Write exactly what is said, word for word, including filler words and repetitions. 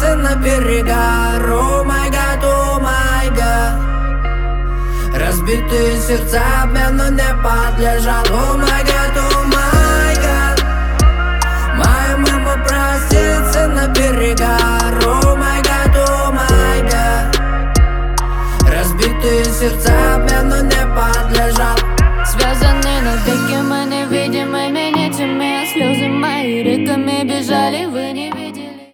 просится на берега. О май гад, о май гад. Разбитые сердца обмену не подлежат. О май гад, о май гад. Моя мама просится на берега. О май гад, о май гад. Разбитые сердца обмену не подлежат.